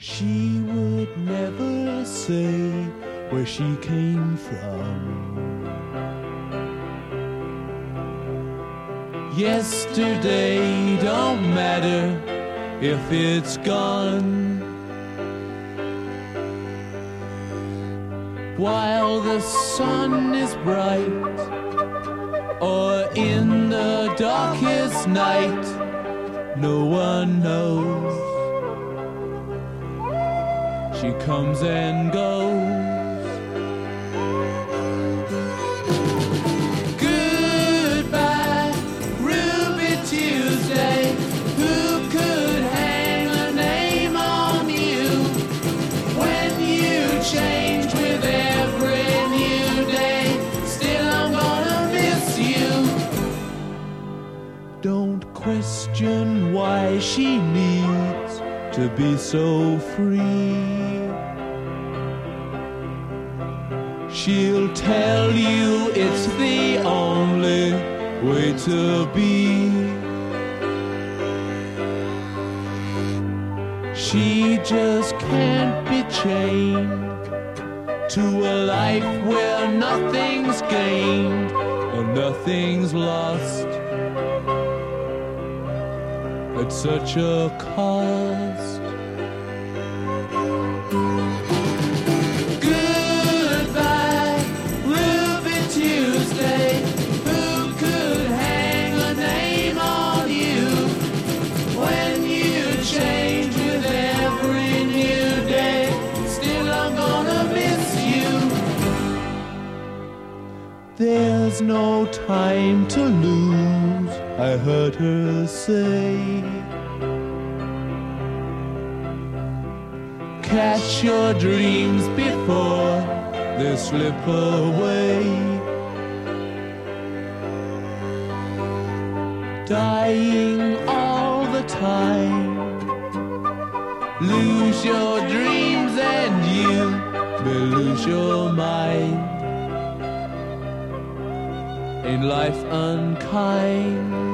She would never say where she came from. Yesterday don't matter if it's gone. While the sun is bright, or in the darkest night, no one knows. She comes and goes. Goodbye, Ruby Tuesday. Who could hang a name on you when you change with every new day? Still, I'm gonna miss you. Don't question why she needs to be so free. She'll tell you it's the only way to be. She just can't be chained to a life where nothing's gained and nothing's lost at such a cost. There's no time to lose, I heard her say. Catch your dreams before they slip away. Dying all the time. Lose your dreams and you may lose your mind. In life unkind.